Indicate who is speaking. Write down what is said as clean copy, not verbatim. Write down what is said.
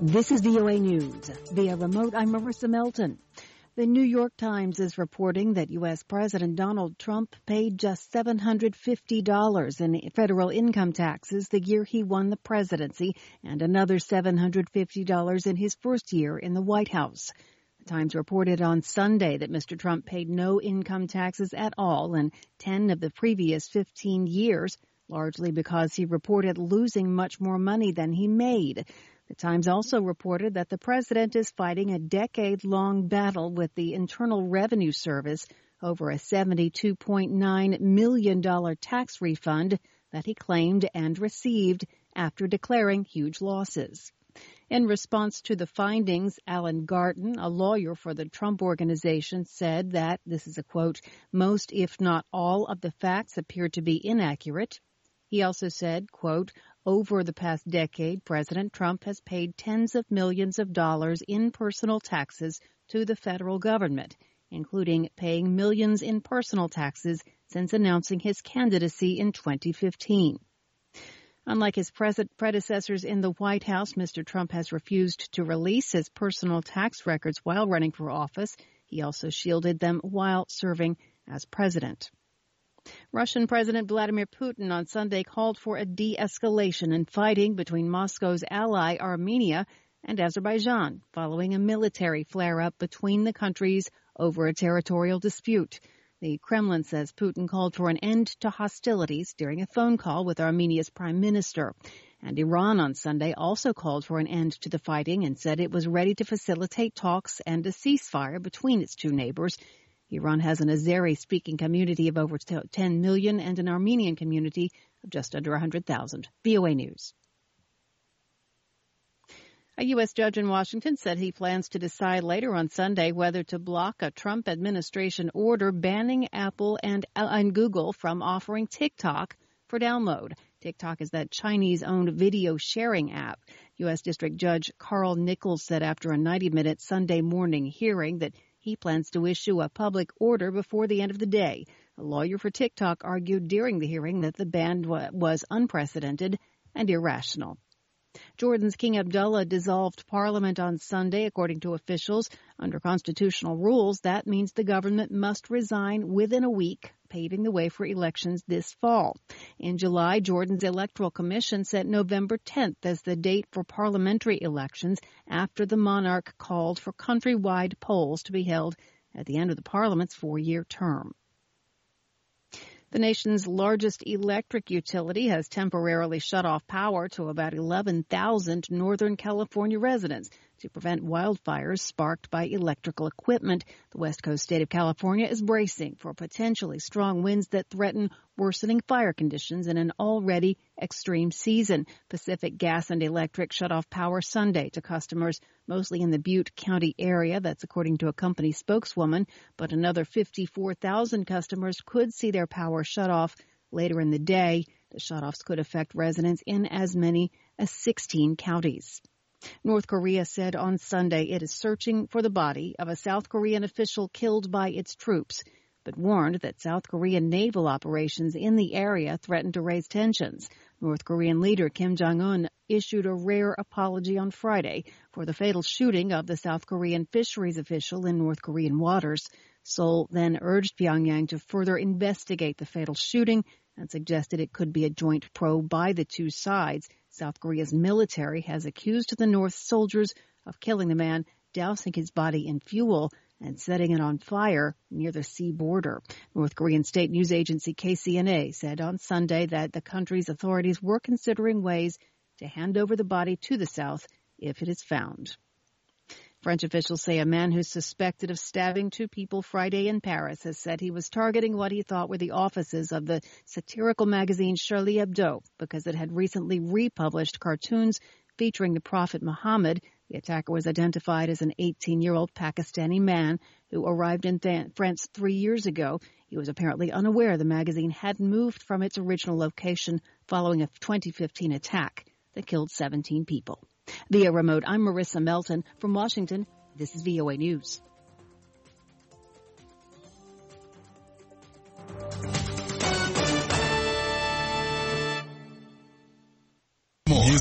Speaker 1: This is VOA News. Via remote, I'm Marissa Melton. The New York Times is reporting that U.S. President Donald Trump paid just $750 in federal income taxes the year he won the presidency and another $750 in his first year in the White House. The Times reported on Sunday that Mr. Trump paid no income taxes at all in 10 of the previous 15 years, largely because he reported losing much more money than he made. The Times also reported that the president is fighting a decade-long battle with the Internal Revenue Service over a $72.9 million tax refund that he claimed and received after declaring huge losses. In response to the findings, Alan Garten, a lawyer for the Trump Organization, said that, this is a quote, most if not all of the facts appear to be inaccurate. He also said, quote, over the past decade, President Trump has paid tens of millions of dollars in personal taxes to the federal government, including paying millions in personal taxes since announcing his candidacy in 2015. Unlike his predecessors in the White House, Mr. Trump has refused to release his personal tax records while running for office. He also shielded them while serving as president. Russian President Vladimir Putin on Sunday called for a de-escalation in fighting between Moscow's ally Armenia and Azerbaijan following a military flare-up between the countries over a territorial dispute. The Kremlin says Putin called for an end to hostilities during a phone call with Armenia's prime minister. And Iran on Sunday also called for an end to the fighting and said it was ready to facilitate talks and a ceasefire between its two neighbors. Iran has an Azeri-speaking community of over 10 million and an Armenian community of just under 100,000. VOA News. A U.S. judge in Washington said he plans to decide later on Sunday whether to block a Trump administration order banning Apple and Google from offering TikTok for download. TikTok is that Chinese-owned video sharing app. U.S. District Judge Carl Nichols said after a 90-minute Sunday morning hearing that he plans to issue a public order before the end of the day. A lawyer for TikTok argued during the hearing that the ban was unprecedented and irrational. Jordan's King Abdullah dissolved parliament on Sunday, according to officials. Under constitutional rules, that means the government must resign within a week, paving the way for elections this fall. In July, Jordan's Electoral Commission set November 10th as the date for parliamentary elections after the monarch called for countrywide polls to be held at the end of the parliament's four-year term. The nation's largest electric utility has temporarily shut off power to about 11,000 Northern California residents to prevent wildfires sparked by electrical equipment. The West Coast state of California is bracing for potentially strong winds that threaten worsening fire conditions in an already extreme season. Pacific Gas and Electric shut off power Sunday to customers mostly in the Butte County area. That's according to a company spokeswoman. But another 54,000 customers could see their power shut off later in the day. The shutoffs could affect residents in as many as 16 counties. North Korea said on Sunday it is searching for the body of a South Korean official killed by its troops, but warned that South Korean naval operations in the area threatened to raise tensions. North Korean leader Kim Jong-un issued a rare apology on Friday for the fatal shooting of the South Korean fisheries official in North Korean waters. Seoul then urged Pyongyang to further investigate the fatal shooting and suggested it could be a joint probe by the two sides. South Korea's military has accused the North soldiers of killing the man, dousing his body in fuel and setting it on fire near the sea border. North Korean state news agency KCNA said on Sunday that the country's authorities were considering ways to hand over the body to the South if it is found. French officials say a man who's suspected of stabbing two people Friday in Paris has said he was targeting what he thought were the offices of the satirical magazine Charlie Hebdo because it had recently republished cartoons featuring the Prophet Muhammad. The attacker was identified as an 18-year-old Pakistani man who arrived in France 3 years ago. He was apparently unaware the magazine had moved from its original location following a 2015 attack that killed 17 people. Via remote, I'm Marissa Melton from Washington. This is VOA News.